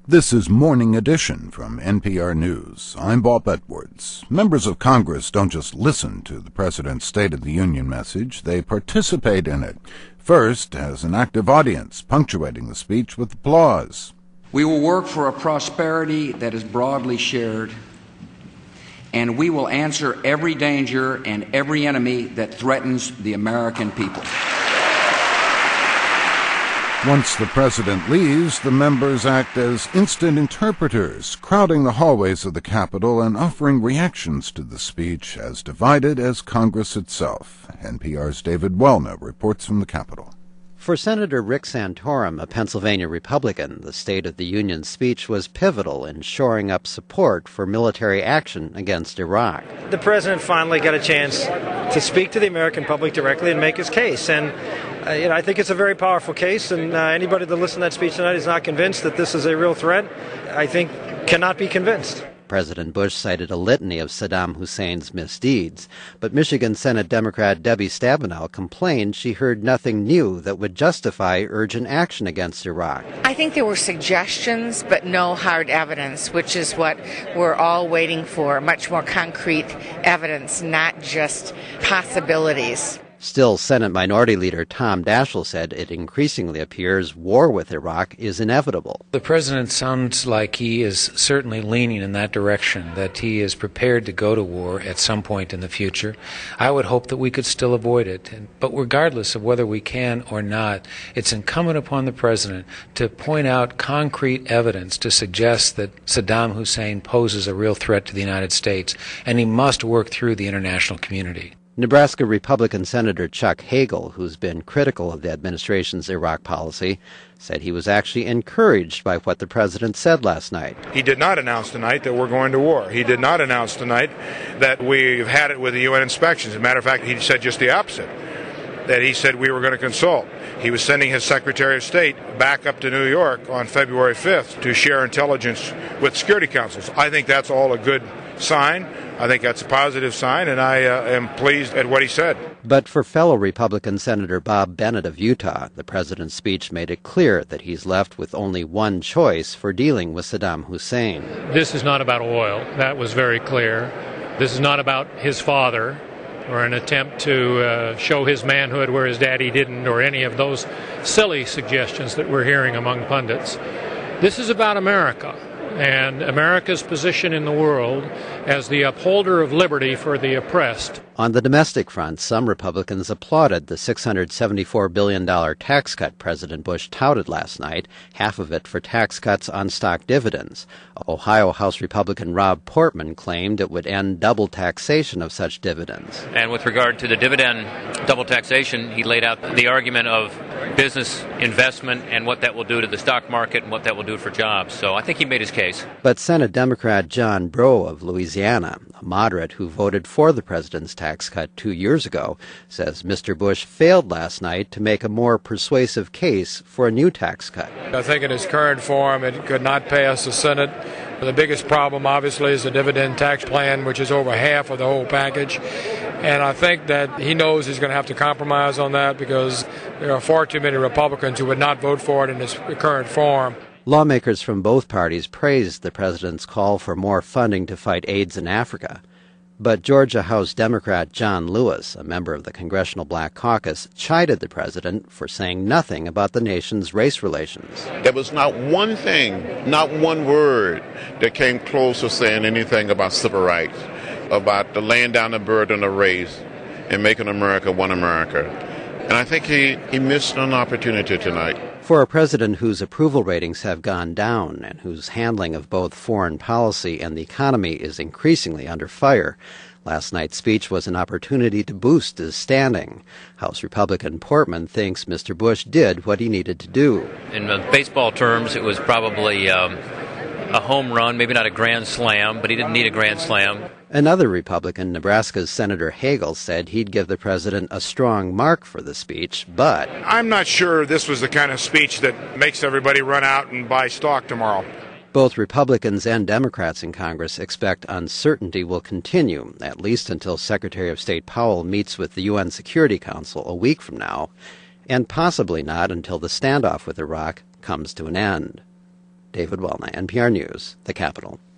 This is Morning Edition from NPR News. I'm Bob Edwards. Members of Congress don't just listen to the President's State of the Union message, they participate in it. First, as an active audience, punctuating the speech with applause. We will work for a prosperity that is broadly shared, and we will answer every danger and every enemy that threatens the American people. Once the President leaves, the members act as instant interpreters, crowding the hallways of the Capitol and offering reactions to the speech as divided as Congress itself. NPR's David Wellner reports from the Capitol. For Senator Rick Santorum, a Pennsylvania Republican, the State of the Union speech was pivotal in shoring up support for military action against Iraq. The President finally got a chance to speak to the American public directly and make his case. And I think it's a very powerful case, and anybody that listened to that speech tonight is not convinced that this is a real threat, I think cannot be convinced. President Bush cited a litany of Saddam Hussein's misdeeds, but Michigan Senate Democrat Debbie Stabenow complained she heard nothing new that would justify urgent action against Iraq. I think there were suggestions, but no hard evidence, which is what we're all waiting for, much more concrete evidence, not just possibilities. Still, Senate Minority Leader Tom Daschle said it increasingly appears war with Iraq is inevitable. The President sounds like he is certainly leaning in that direction, that he is prepared to go to war at some point in the future. I would hope that we could still avoid it. But regardless of whether we can or not, it's incumbent upon the President to point out concrete evidence to suggest that Saddam Hussein poses a real threat to the United States, and he must work through the international community. Nebraska Republican Senator Chuck Hagel, who's been critical of the administration's Iraq policy, said he was actually encouraged by what the president said last night. He did not announce tonight that we're going to war. He did not announce tonight that we've had it with the UN inspections. As a matter of fact, he said just the opposite, that he said we were going to consult. He was sending his Secretary of State back up to New York on February 5th to share intelligence with security councils. I think that's all a good sign. I think that's a positive sign, and I am pleased at what he said. But for fellow Republican Senator Bob Bennett of Utah, the president's speech made it clear that he's left with only one choice for dealing with Saddam Hussein. This is not about oil. That was very clear. This is not about his father or an attempt to show his manhood where his daddy didn't, or any of those silly suggestions that we're hearing among pundits. This is about America and America's position in the world as the upholder of liberty for the oppressed. On the domestic front, some Republicans applauded the $674 billion tax cut President Bush touted last night, half of it for tax cuts on stock dividends. Ohio House Republican Rob Portman claimed it would end double taxation of such dividends. And with regard to the dividend double taxation, he laid out the argument of business investment and what that will do to the stock market and what that will do for jobs. So I think he made his case. But Senate Democrat John Breaux of Louisiana, a moderate who voted for the president's tax cut 2 years ago, says Mr. Bush failed last night to make a more persuasive case for a new tax cut. I think in its current form it could not pass the Senate. The biggest problem, obviously, is the dividend tax plan, which is over half of the whole package. And I think that he knows he's going to have to compromise on that because there are far too many Republicans who would not vote for it in its current form. Lawmakers from both parties praised the president's call for more funding to fight AIDS in Africa. But Georgia House Democrat John Lewis, a member of the Congressional Black Caucus, chided the president for saying nothing about the nation's race relations. There was not one thing, not one word that came close to saying anything about civil rights, about the laying down the burden of race and making America one America. And I think he missed an opportunity tonight. For a president whose approval ratings have gone down and whose handling of both foreign policy and the economy is increasingly under fire, last night's speech was an opportunity to boost his standing. House Republican Portman thinks Mr. Bush did what he needed to do. In baseball terms, it was probably a home run, maybe not a grand slam, but he didn't need a grand slam. Another Republican, Nebraska's Senator Hagel, said he'd give the president a strong mark for the speech, but I'm not sure this was the kind of speech that makes everybody run out and buy stock tomorrow. Both Republicans and Democrats in Congress expect uncertainty will continue, at least until Secretary of State Powell meets with the UN Security Council a week from now, and possibly not until the standoff with Iraq comes to an end. David Wellney, NPR News, the Capitol.